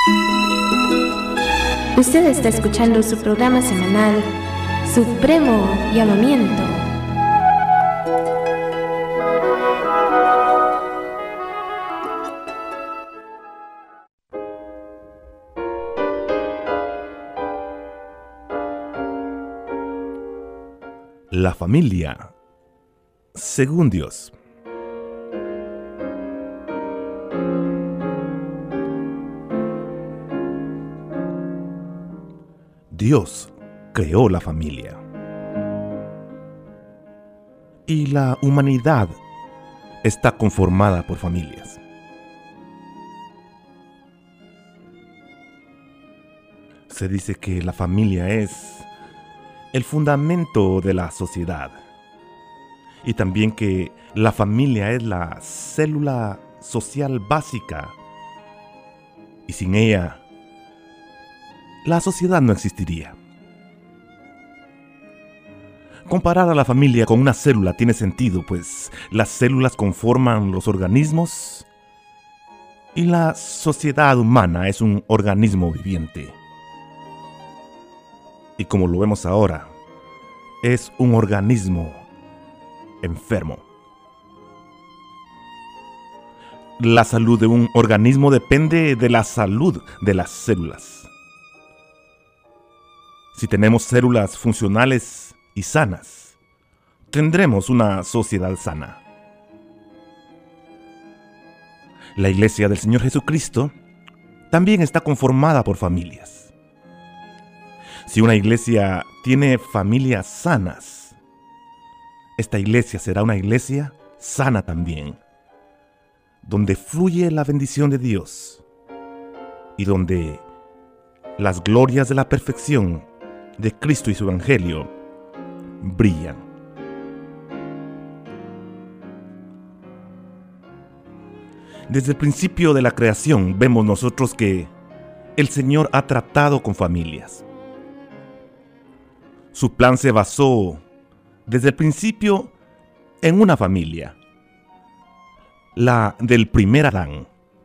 Usted está escuchando su programa semanal, Supremo Llamamiento. La familia, según Dios. Dios creó la familia. Y la humanidad está conformada por familias. Se dice que la familia es el fundamento de la sociedad. Y también que la familia es la célula social básica. Y sin ella, la sociedad no existiría. Comparar a la familia con una célula tiene sentido, pues las células conforman los organismos y la sociedad humana es un organismo viviente. Y como lo vemos ahora, es un organismo enfermo. La salud de un organismo depende de la salud de las células. Si tenemos células funcionales y sanas, tendremos una sociedad sana. La Iglesia del Señor Jesucristo también está conformada por familias. Si una iglesia tiene familias sanas, esta iglesia será una iglesia sana también, donde fluye la bendición de Dios y donde las glorias de la perfección de Cristo y su Evangelio brillan. Desde el principio de la creación vemos nosotros que el Señor ha tratado con familias. Su plan se basó desde el principio en una familia, la del primer Adán.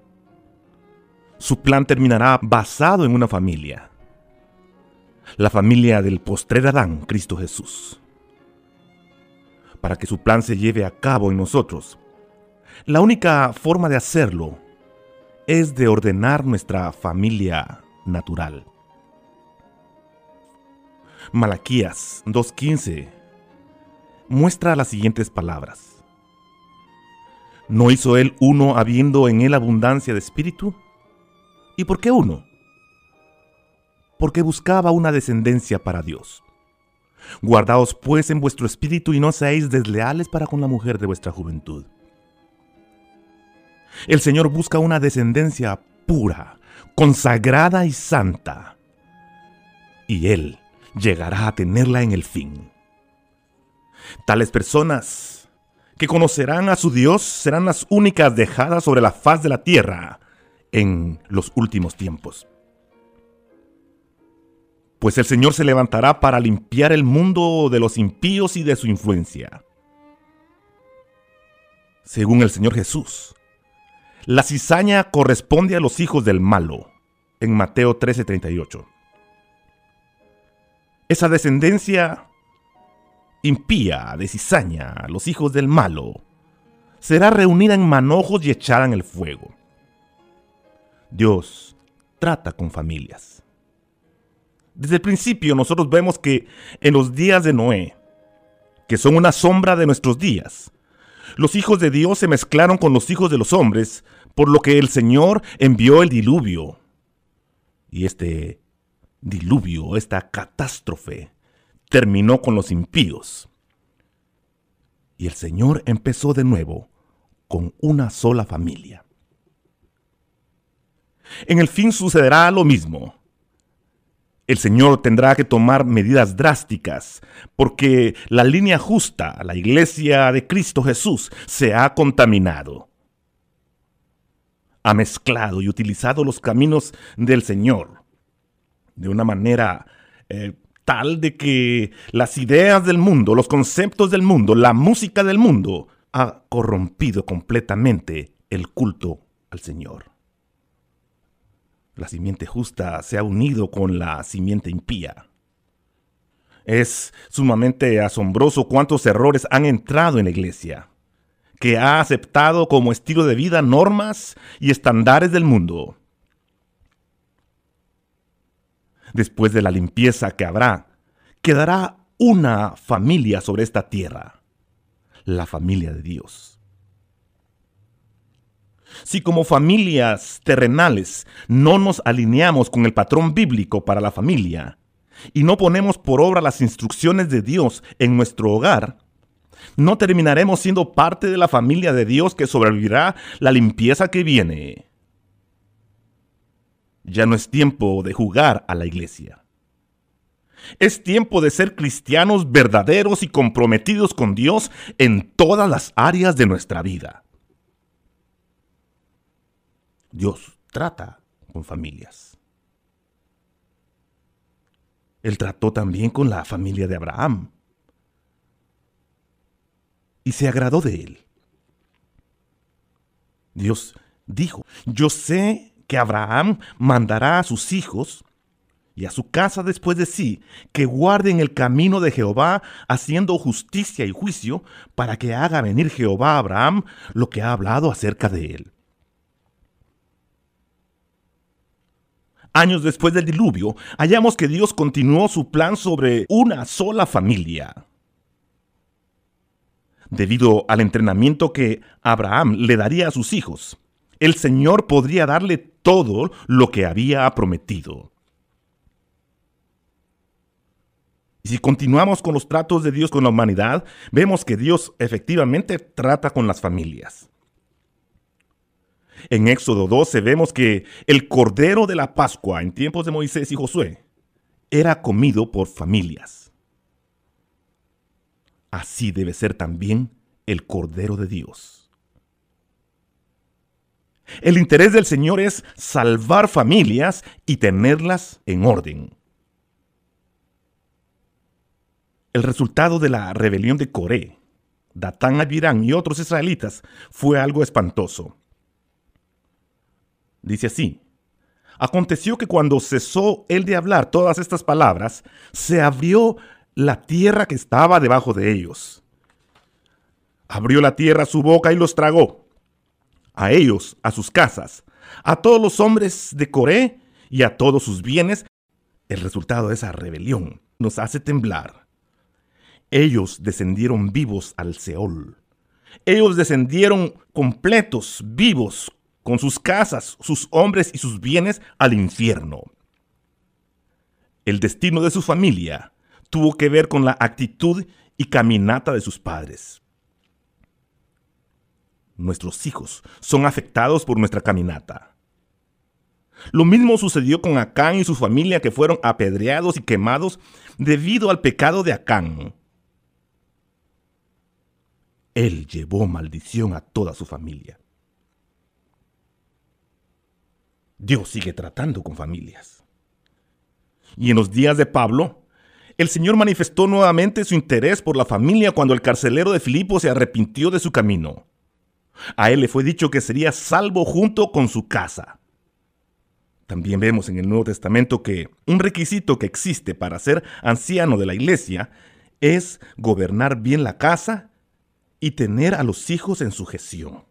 Su plan terminará basado en una familia, la familia del postrer Adán, Cristo Jesús. Para que su plan se lleve a cabo en nosotros, la única forma de hacerlo es de ordenar nuestra familia natural. Malaquías 2:15 muestra las siguientes palabras. ¿No hizo él uno habiendo en él abundancia de espíritu? ¿Y por qué uno? Porque buscaba una descendencia para Dios. Guardaos pues en vuestro espíritu y no seáis desleales para con la mujer de vuestra juventud. El Señor busca una descendencia pura, consagrada y santa. Y Él llegará a tenerla en el fin. Tales personas que conocerán a su Dios serán las únicas dejadas sobre la faz de la tierra en los últimos tiempos. Pues el Señor se levantará para limpiar el mundo de los impíos y de su influencia. Según el Señor Jesús, la cizaña corresponde a los hijos del malo, en Mateo 13:38. Esa descendencia impía de cizaña, los hijos del malo, será reunida en manojos y echada en el fuego. Dios trata con familias. Desde el principio nosotros vemos que en los días de Noé, que son una sombra de nuestros días, los hijos de Dios se mezclaron con los hijos de los hombres, por lo que el Señor envió el diluvio. Y este diluvio, esta catástrofe, terminó con los impíos. Y el Señor empezó de nuevo con una sola familia. En el fin sucederá lo mismo. El Señor tendrá que tomar medidas drásticas porque la línea justa, la iglesia de Cristo Jesús, se ha contaminado. Ha mezclado y utilizado los caminos del Señor de una manera tal de que las ideas del mundo, los conceptos del mundo, la música del mundo ha corrompido completamente el culto al Señor. La simiente justa se ha unido con la simiente impía. Es sumamente asombroso cuántos errores han entrado en la iglesia, que ha aceptado como estilo de vida normas y estándares del mundo. Después de la limpieza que habrá, quedará una familia sobre esta tierra, la familia de Dios. Si como familias terrenales no nos alineamos con el patrón bíblico para la familia y no ponemos por obra las instrucciones de Dios en nuestro hogar, no terminaremos siendo parte de la familia de Dios que sobrevivirá la limpieza que viene. Ya no es tiempo de jugar a la iglesia. Es tiempo de ser cristianos verdaderos y comprometidos con Dios en todas las áreas de nuestra vida. Dios trata con familias. Él trató también con la familia de Abraham. Y se agradó de él. Dios dijo: yo sé que Abraham mandará a sus hijos y a su casa después de sí, que guarden el camino de Jehová, haciendo justicia y juicio, para que haga venir Jehová a Abraham lo que ha hablado acerca de él. Años después del diluvio, hallamos que Dios continuó su plan sobre una sola familia. Debido al entrenamiento que Abraham le daría a sus hijos, el Señor podría darle todo lo que había prometido. Y si continuamos con los tratos de Dios con la humanidad, vemos que Dios efectivamente trata con las familias. En Éxodo 12 vemos que el Cordero de la Pascua en tiempos de Moisés y Josué era comido por familias. Así debe ser también el Cordero de Dios. El interés del Señor es salvar familias y tenerlas en orden. El resultado de la rebelión de Coré, Datán, Abirán y otros israelitas fue algo espantoso. Dice así: aconteció que cuando cesó él de hablar todas estas palabras, se abrió la tierra que estaba debajo de ellos. Abrió la tierra su boca y los tragó, a ellos, a sus casas, a todos los hombres de Coré y a todos sus bienes. El resultado de esa rebelión nos hace temblar. Ellos descendieron vivos al Seol. Ellos descendieron completos, vivos, con sus casas, sus hombres y sus bienes al infierno. El destino de su familia tuvo que ver con la actitud y caminata de sus padres. Nuestros hijos son afectados por nuestra caminata. Lo mismo sucedió con Acán y su familia, que fueron apedreados y quemados debido al pecado de Acán. Él llevó maldición a toda su familia. Dios sigue tratando con familias. Y en los días de Pablo, el Señor manifestó nuevamente su interés por la familia cuando el carcelero de Filipo se arrepintió de su camino. A él le fue dicho que sería salvo junto con su casa. También vemos en el Nuevo Testamento que un requisito que existe para ser anciano de la iglesia es gobernar bien la casa y tener a los hijos en sujeción.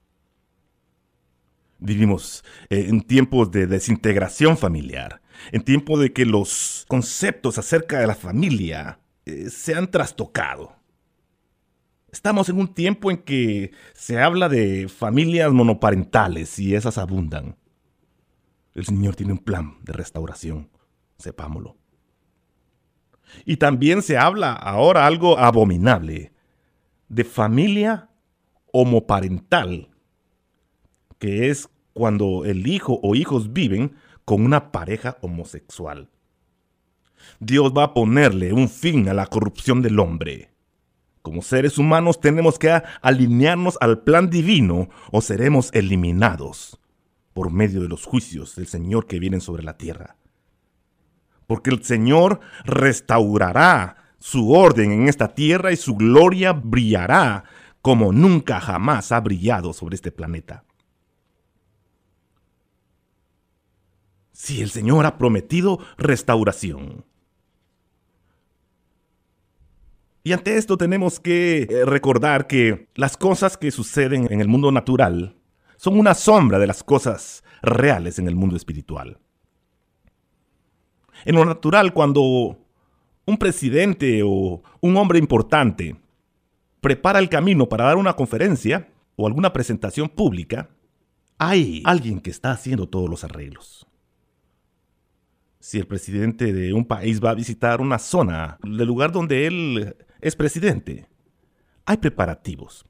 Vivimos en tiempos de desintegración familiar, en tiempos de que los conceptos acerca de la familia se han trastocado. Estamos en un tiempo en que se habla de familias monoparentales y esas abundan. El Señor tiene un plan de restauración, sepámoslo. Y también se habla ahora algo abominable, de familia homoparental, que es cuando el hijo o hijos viven con una pareja homosexual. Dios va a ponerle un fin a la corrupción del hombre. Como seres humanos tenemos que alinearnos al plan divino o seremos eliminados por medio de los juicios del Señor que vienen sobre la tierra. Porque el Señor restaurará su orden en esta tierra y su gloria brillará como nunca jamás ha brillado sobre este planeta. si el Señor ha prometido restauración. Y ante esto tenemos que recordar que las cosas que suceden en el mundo natural son una sombra de las cosas reales en el mundo espiritual. En lo natural, cuando un presidente o un hombre importante prepara el camino para dar una conferencia o alguna presentación pública, hay alguien que está haciendo todos los arreglos. Si el presidente de un país va a visitar una zona del lugar donde él es presidente, hay preparativos.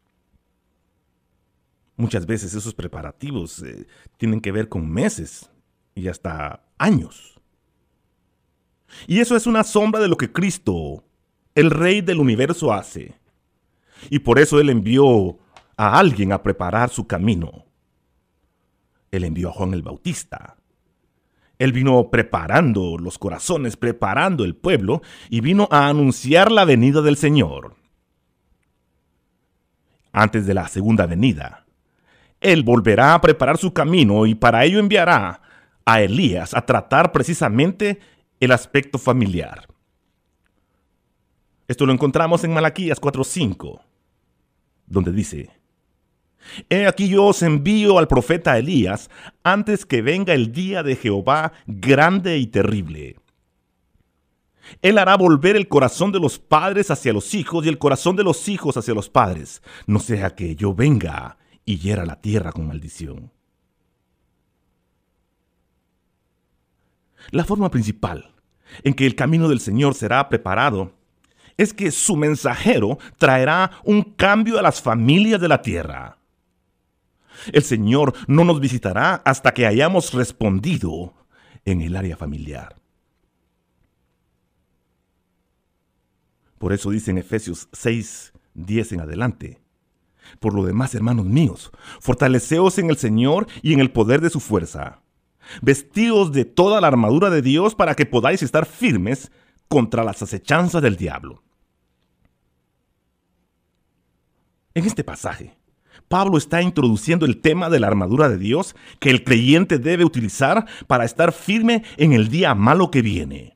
Muchas veces esos preparativos tienen que ver con meses y hasta años. Y eso es una sombra de lo que Cristo, el Rey del universo, hace. Y por eso Él envió a alguien a preparar su camino. Él envió a Juan el Bautista. Él vino preparando los corazones, preparando el pueblo, y vino a anunciar la venida del Señor. Antes de la segunda venida, Él volverá a preparar su camino y para ello enviará a Elías a tratar precisamente el aspecto familiar. Esto lo encontramos en Malaquías 4:5, donde dice: He aquí yo os envío al profeta Elías antes que venga el día de Jehová grande y terrible. Él hará volver el corazón de los padres hacia los hijos y el corazón de los hijos hacia los padres, no sea que yo venga y hiera la tierra con maldición. La forma principal en que el camino del Señor será preparado es que su mensajero traerá un cambio a las familias de la tierra. El Señor no nos visitará hasta que hayamos respondido en el área familiar. Por eso dice en Efesios 6:10 en adelante: Por lo demás, hermanos míos, fortaleceos en el Señor y en el poder de su fuerza. Vestíos de toda la armadura de Dios para que podáis estar firmes contra las acechanzas del diablo. En este pasaje, Pablo está introduciendo el tema de la armadura de Dios que el creyente debe utilizar para estar firme en el día malo que viene.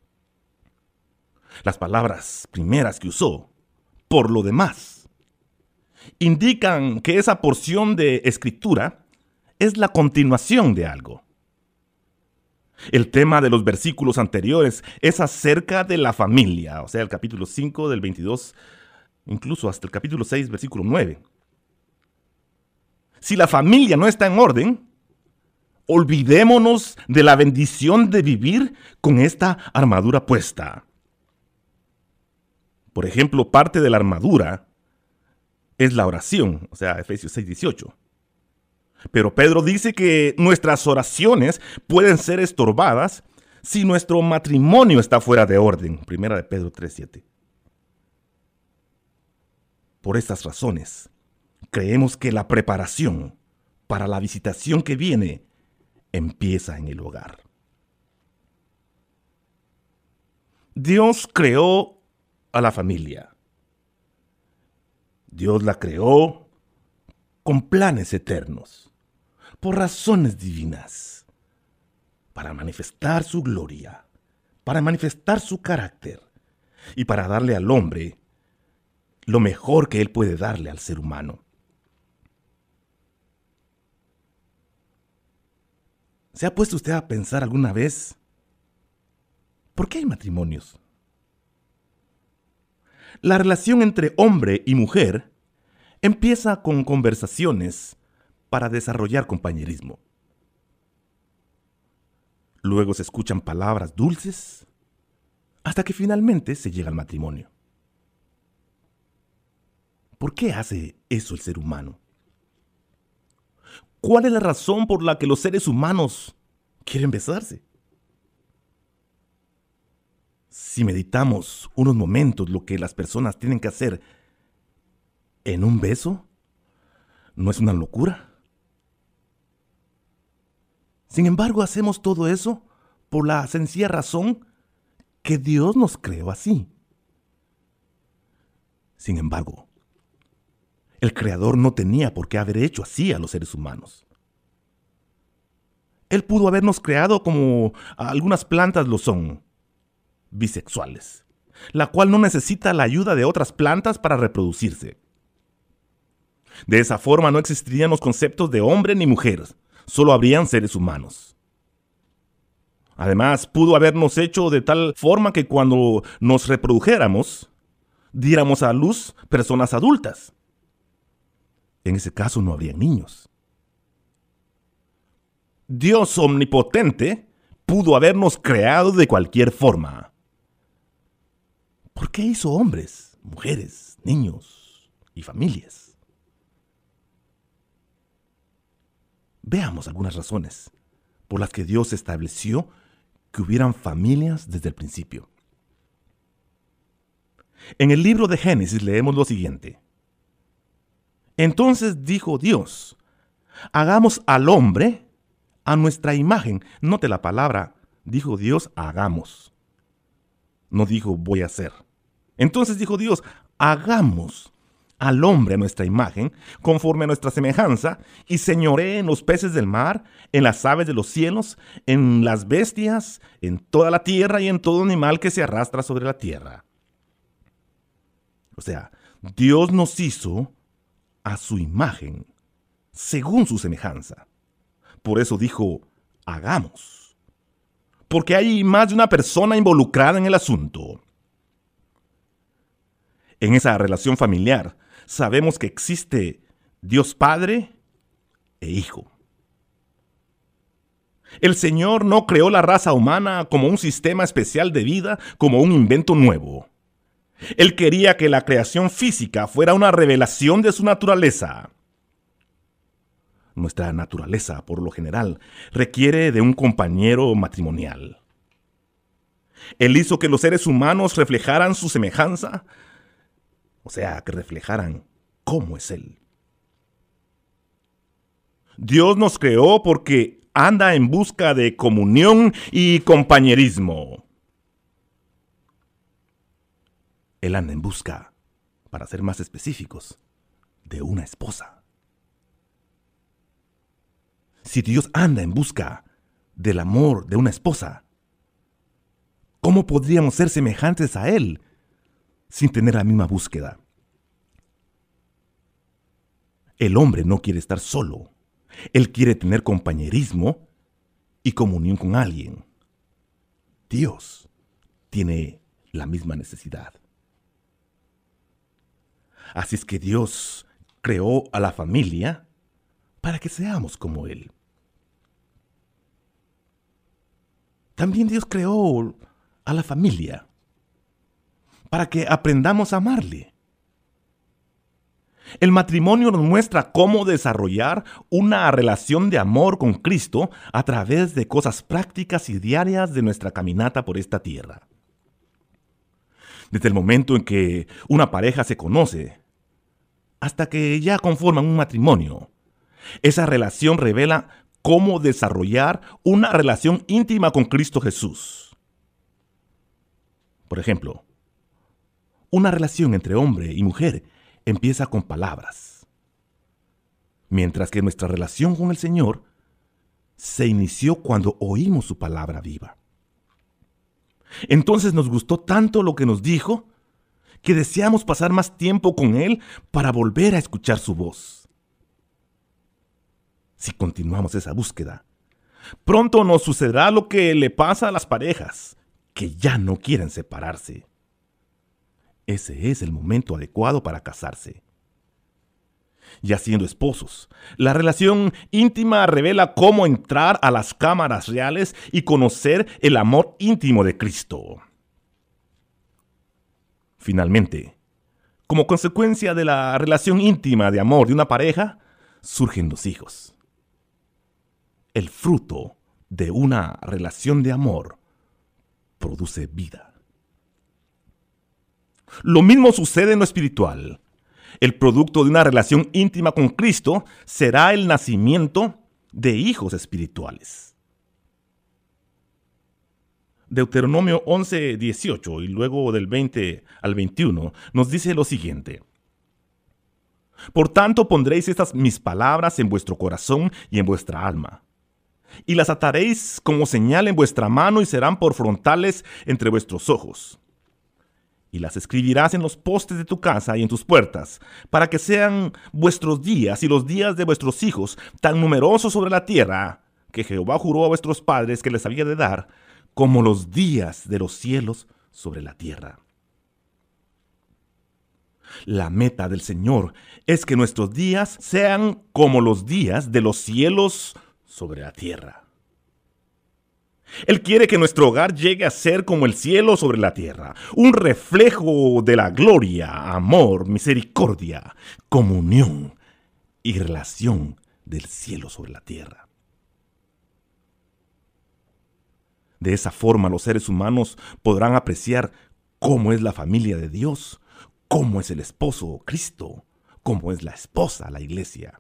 Las palabras primeras que usó, por lo demás, indican que esa porción de escritura es la continuación de algo. El tema de los versículos anteriores es acerca de la familia, o sea, el capítulo 5 del 22, incluso hasta el capítulo 6, versículo 9. Si la familia no está en orden, olvidémonos de la bendición de vivir con esta armadura puesta. Por ejemplo, parte de la armadura es la oración, o sea, Efesios 6:18. Pero Pedro dice que nuestras oraciones pueden ser estorbadas si nuestro matrimonio está fuera de orden. Primera de Pedro 3:7. Por estas razones, creemos que la preparación para la visitación que viene empieza en el hogar. Dios creó a la familia. Dios la creó con planes eternos, por razones divinas, para manifestar su gloria, para manifestar su carácter y para darle al hombre lo mejor que él puede darle al ser humano. ¿Se ha puesto usted a pensar alguna vez por qué hay matrimonios? La relación entre hombre y mujer empieza con conversaciones para desarrollar compañerismo. Luego se escuchan palabras dulces hasta que finalmente se llega al matrimonio. ¿Por qué hace eso el ser humano? ¿Cuál es la razón por la que los seres humanos quieren besarse? Si meditamos unos momentos lo que las personas tienen que hacer en un beso, ¿no es una locura? Sin embargo, hacemos todo eso por la sencilla razón que Dios nos creó así. Sin embargo, el Creador no tenía por qué haber hecho así a los seres humanos. Él pudo habernos creado como algunas plantas lo son, bisexuales, la cual no necesita la ayuda de otras plantas para reproducirse. De esa forma no existirían los conceptos de hombre ni mujer, solo habrían seres humanos. Además, pudo habernos hecho de tal forma que cuando nos reprodujéramos, diéramos a luz personas adultas. En ese caso no habría niños. Dios omnipotente pudo habernos creado de cualquier forma. ¿Por qué hizo hombres, mujeres, niños y familias? Veamos algunas razones por las que Dios estableció que hubieran familias desde el principio. En el libro de Génesis leemos lo siguiente. Entonces dijo Dios, hagamos al hombre a nuestra imagen. Note la palabra, dijo Dios, hagamos. No dijo voy a hacer. Entonces dijo Dios, hagamos al hombre a nuestra imagen, conforme a nuestra semejanza, y señoree en los peces del mar, en las aves de los cielos, en las bestias, en toda la tierra y en todo animal que se arrastra sobre la tierra. O sea, Dios nos hizo a su imagen, según su semejanza. Por eso dijo, hagamos. Porque hay más de una persona involucrada en el asunto. En esa relación familiar, sabemos que existe Dios Padre e Hijo. El Señor no creó la raza humana como un sistema especial de vida, como un invento nuevo. Él quería que la creación física fuera una revelación de su naturaleza. Nuestra naturaleza, por lo general, requiere de un compañero matrimonial. Él hizo que los seres humanos reflejaran su semejanza, o sea, que reflejaran cómo es Él. Dios nos creó porque anda en busca de comunión y compañerismo. Él anda en busca, para ser más específicos, de una esposa. Si Dios anda en busca del amor de una esposa, ¿cómo podríamos ser semejantes a Él sin tener la misma búsqueda? El hombre no quiere estar solo. Él quiere tener compañerismo y comunión con alguien. Dios tiene la misma necesidad. Así es que Dios creó a la familia para que seamos como Él. También Dios creó a la familia para que aprendamos a amarle. El matrimonio nos muestra cómo desarrollar una relación de amor con Cristo a través de cosas prácticas y diarias de nuestra caminata por esta tierra. Desde el momento en que una pareja se conoce hasta que ya conforman un matrimonio, esa relación revela cómo desarrollar una relación íntima con Cristo Jesús. Por ejemplo, una relación entre hombre y mujer empieza con palabras, mientras que nuestra relación con el Señor se inició cuando oímos su palabra viva. Entonces nos gustó tanto lo que nos dijo que deseamos pasar más tiempo con Él para volver a escuchar su voz. Si continuamos esa búsqueda, pronto nos sucederá lo que le pasa a las parejas, que ya no quieren separarse. Ese es el momento adecuado para casarse. Ya siendo esposos, la relación íntima revela cómo entrar a las cámaras reales y conocer el amor íntimo de Cristo. Finalmente, como consecuencia de la relación íntima de amor de una pareja, surgen los hijos. El fruto de una relación de amor produce vida. Lo mismo sucede en lo espiritual. El producto de una relación íntima con Cristo será el nacimiento de hijos espirituales. Deuteronomio 11:18 y luego del 20 al 21 nos dice lo siguiente. Por tanto pondréis estas mis palabras en vuestro corazón y en vuestra alma, y las ataréis como señal en vuestra mano y serán por frontales entre vuestros ojos. Y las escribirás en los postes de tu casa y en tus puertas, para que sean vuestros días y los días de vuestros hijos tan numerosos sobre la tierra, que Jehová juró a vuestros padres que les había de dar, como los días de los cielos sobre la tierra. La meta del Señor es que nuestros días sean como los días de los cielos sobre la tierra. Él quiere que nuestro hogar llegue a ser como el cielo sobre la tierra, un reflejo de la gloria, amor, misericordia, comunión y relación del cielo sobre la tierra. De esa forma los seres humanos podrán apreciar cómo es la familia de Dios, cómo es el esposo, Cristo, cómo es la esposa, la iglesia.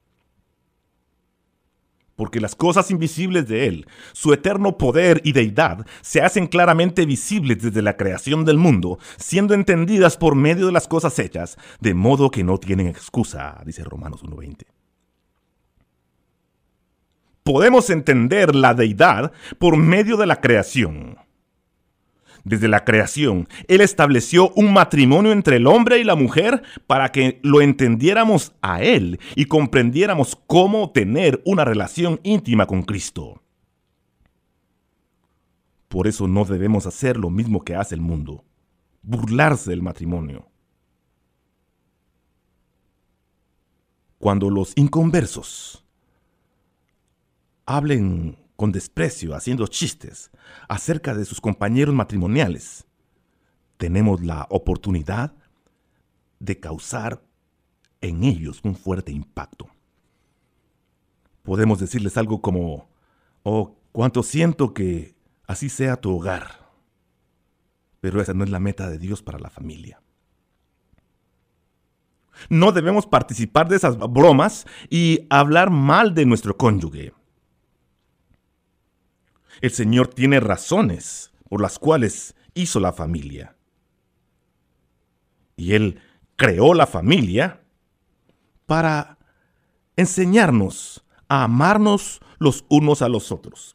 Porque las cosas invisibles de Él, su eterno poder y deidad, se hacen claramente visibles desde la creación del mundo, siendo entendidas por medio de las cosas hechas, de modo que no tienen excusa, dice Romanos 1:20. Podemos entender la deidad por medio de la creación. Desde la creación, Él estableció un matrimonio entre el hombre y la mujer para que lo entendiéramos a Él y comprendiéramos cómo tener una relación íntima con Cristo. Por eso no debemos hacer lo mismo que hace el mundo, burlarse del matrimonio. Cuando los inconversos hablen con desprecio, haciendo chistes acerca de sus compañeros matrimoniales, tenemos la oportunidad de causar en ellos un fuerte impacto. Podemos decirles algo como: oh, cuánto siento que así sea tu hogar. Pero esa no es la meta de Dios para la familia. No debemos participar de esas bromas y hablar mal de nuestro cónyuge. El Señor tiene razones por las cuales hizo la familia. Y Él creó la familia para enseñarnos a amarnos los unos a los otros.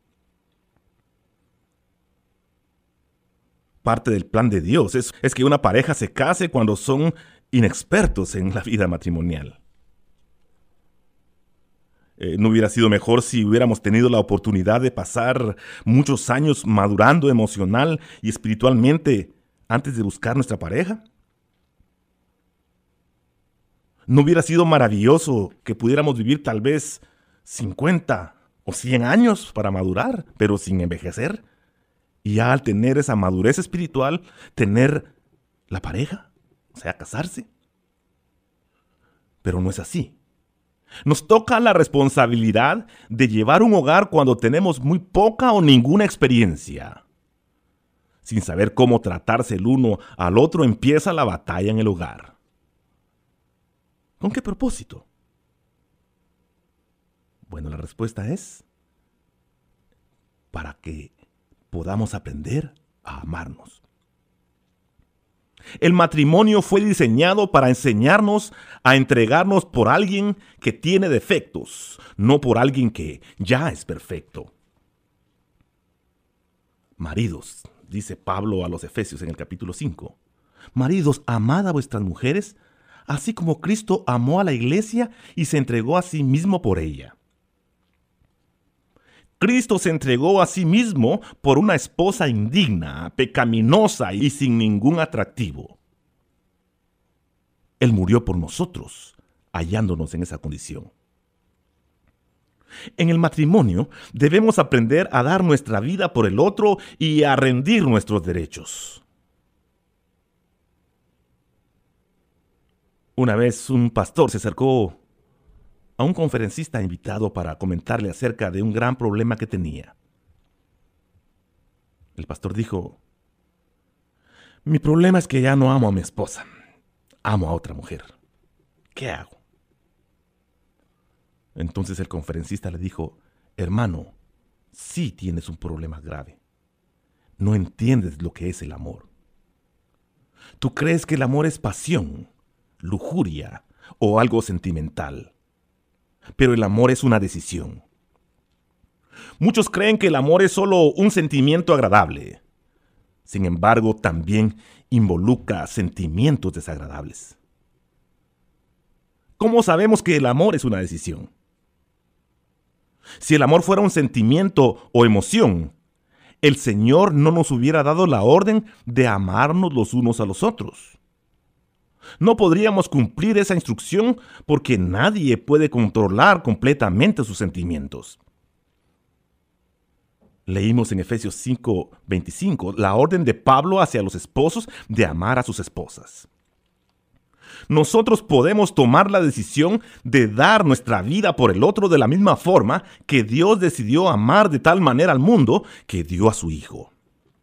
Parte del plan de Dios es que una pareja se case cuando son inexpertos en la vida matrimonial. ¿No hubiera sido mejor si hubiéramos tenido la oportunidad de pasar muchos años madurando emocional y espiritualmente antes de buscar nuestra pareja? ¿No hubiera sido maravilloso que pudiéramos vivir tal vez 50 o 100 años para madurar, pero sin envejecer? Y ya al tener esa madurez espiritual, tener la pareja, o sea, casarse. Pero no es así. Nos toca la responsabilidad de llevar un hogar cuando tenemos muy poca o ninguna experiencia. Sin saber cómo tratarse el uno al otro, empieza la batalla en el hogar. ¿Con qué propósito? Bueno, la respuesta es para que podamos aprender a amarnos. El matrimonio fue diseñado para enseñarnos a entregarnos por alguien que tiene defectos, no por alguien que ya es perfecto. Maridos, dice Pablo a los Efesios en el capítulo 5, maridos, amad a vuestras mujeres, así como Cristo amó a la iglesia y se entregó a sí mismo por ella. Cristo se entregó a sí mismo por una esposa indigna, pecaminosa y sin ningún atractivo. Él murió por nosotros, hallándonos en esa condición. En el matrimonio debemos aprender a dar nuestra vida por el otro y a rendir nuestros derechos. Una vez un pastor se acercó a un conferencista invitado para comentarle acerca de un gran problema que tenía. El pastor dijo: mi problema es que ya no amo a mi esposa, amo a otra mujer. ¿Qué hago? Entonces el conferencista le dijo: hermano, sí tienes un problema grave. No entiendes lo que es el amor. Tú crees que el amor es pasión, lujuria o algo sentimental. Pero el amor es una decisión. Muchos creen que el amor es solo un sentimiento agradable. Sin embargo, también involucra sentimientos desagradables. ¿Cómo sabemos que el amor es una decisión? Si el amor fuera un sentimiento o emoción, el Señor no nos hubiera dado la orden de amarnos los unos a los otros. No podríamos cumplir esa instrucción porque nadie puede controlar completamente sus sentimientos. Leímos en Efesios 5:25 la orden de Pablo hacia los esposos de amar a sus esposas. Nosotros podemos tomar la decisión de dar nuestra vida por el otro de la misma forma que Dios decidió amar de tal manera al mundo que dio a su Hijo.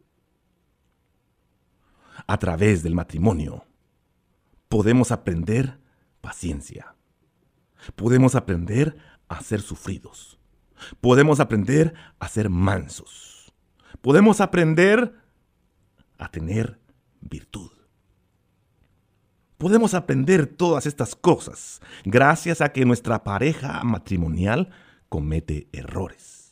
A través del matrimonio, podemos aprender paciencia. Podemos aprender a ser sufridos. Podemos aprender a ser mansos. Podemos aprender a tener virtud. Podemos aprender todas estas cosas gracias a que nuestra pareja matrimonial comete errores.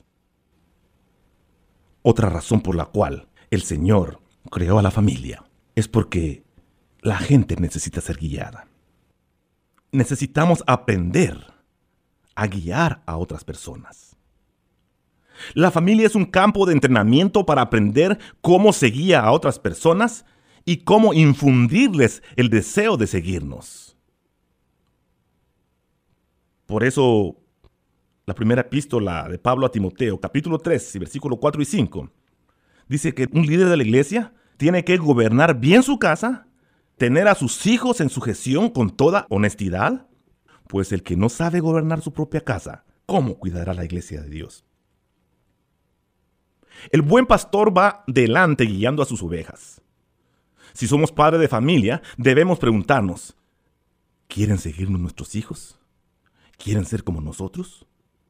Otra razón por la cual el Señor creó a la familia es porque la gente necesita ser guiada. Necesitamos aprender a guiar a otras personas. La familia es un campo de entrenamiento para aprender cómo se guía a otras personas y cómo infundirles el deseo de seguirnos. Por eso, la primera epístola de Pablo a Timoteo, capítulo 3, versículo 4 y 5, dice que un líder de la iglesia tiene que gobernar bien su casa, tener a sus hijos en sujeción con toda honestidad, pues el que no sabe gobernar su propia casa, ¿cómo cuidará la iglesia de Dios? El buen pastor va delante guiando a sus ovejas. Si somos padres de familia, debemos preguntarnos, ¿quieren seguirnos nuestros hijos? ¿Quieren ser como nosotros?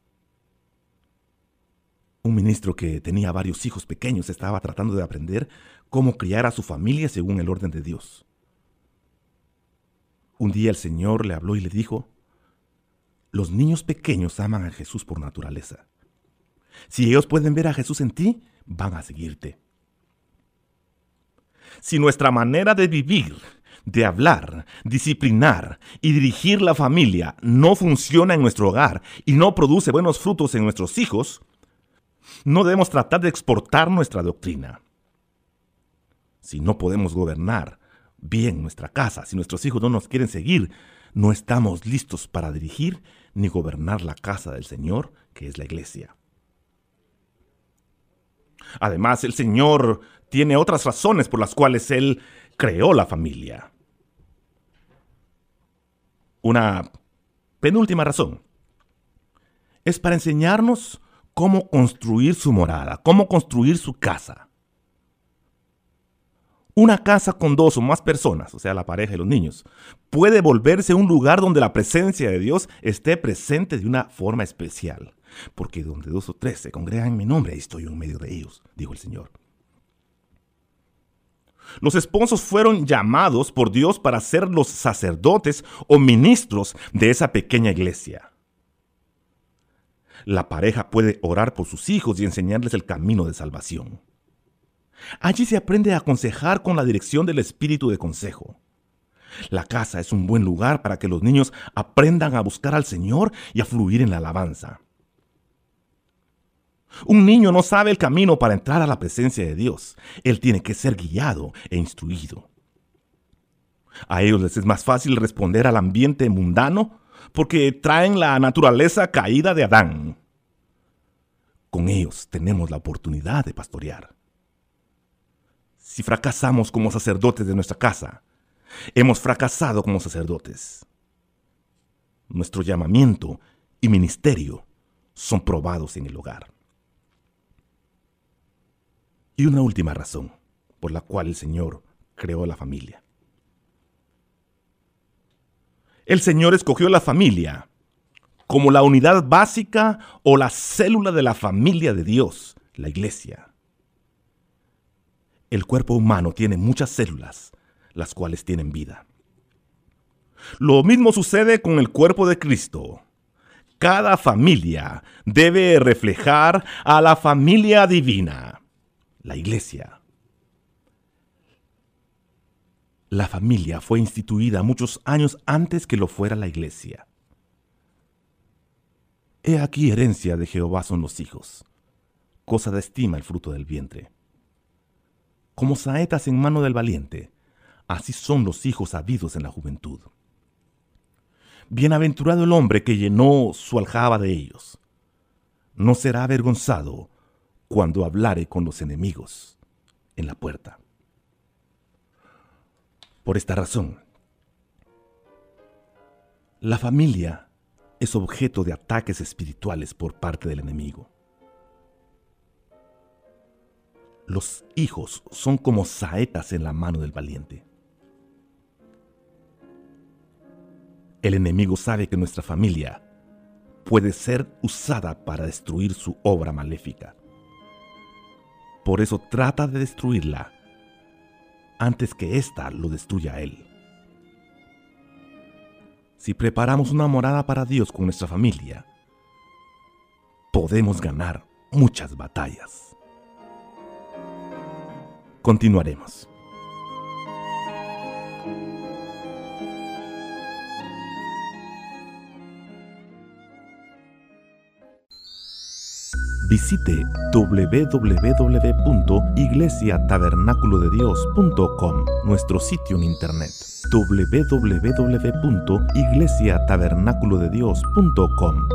Un ministro que tenía varios hijos pequeños estaba tratando de aprender cómo criar a su familia según el orden de Dios. Un día el Señor le habló y le dijo, los niños pequeños aman a Jesús por naturaleza. Si ellos pueden ver a Jesús en ti, van a seguirte. Si nuestra manera de vivir, de hablar, disciplinar y dirigir la familia no funciona en nuestro hogar y no produce buenos frutos en nuestros hijos, no debemos tratar de exportar nuestra doctrina. Si no podemos gobernar bien nuestra casa, si nuestros hijos no nos quieren seguir, no estamos listos para dirigir ni gobernar la casa del Señor, que es la iglesia. Además, el Señor tiene otras razones por las cuales Él creó la familia. Una penúltima razón es para enseñarnos cómo construir su morada, cómo construir su casa. Una casa con 2 o más personas, o sea, la pareja y los niños, puede volverse un lugar donde la presencia de Dios esté presente de una forma especial. Porque donde 2 o 3 se congregan en mi nombre, ahí estoy en medio de ellos, dijo el Señor. Los esposos fueron llamados por Dios para ser los sacerdotes o ministros de esa pequeña iglesia. La pareja puede orar por sus hijos y enseñarles el camino de salvación. Allí se aprende a aconsejar con la dirección del espíritu de consejo. La casa es un buen lugar para que los niños aprendan a buscar al Señor y a fluir en la alabanza. Un niño no sabe el camino para entrar a la presencia de Dios. Él tiene que ser guiado e instruido. A ellos les es más fácil responder al ambiente mundano porque traen la naturaleza caída de Adán. Con ellos tenemos la oportunidad de pastorear. Si fracasamos como sacerdotes de nuestra casa, hemos fracasado como sacerdotes. Nuestro llamamiento y ministerio son probados en el hogar. Y una última razón por la cual el Señor creó la familia. El Señor escogió la familia como la unidad básica o la célula de la familia de Dios, la iglesia. El cuerpo humano tiene muchas células, las cuales tienen vida. Lo mismo sucede con el cuerpo de Cristo. cada familia debe reflejar a la familia divina, la Iglesia. La familia fue instituida muchos años antes que lo fuera la Iglesia. He aquí herencia de Jehová son los hijos, cosa de estima el fruto del vientre. Como saetas en mano del valiente, así son los hijos habidos en la juventud. Bienaventurado el hombre que llenó su aljaba de ellos. No será avergonzado cuando hablare con los enemigos en la puerta. Por esta razón, la familia es objeto de ataques espirituales por parte del enemigo. Los hijos son como saetas en la mano del valiente. El enemigo sabe que nuestra familia puede ser usada para destruir su obra maléfica. Por eso trata de destruirla antes que ésta lo destruya a él. Si preparamos una morada para Dios con nuestra familia, podemos ganar muchas batallas. Continuaremos. Visite www.iglesiatabernaculodedios.com, nuestro sitio en internet. www.iglesiatabernaculodedios.com.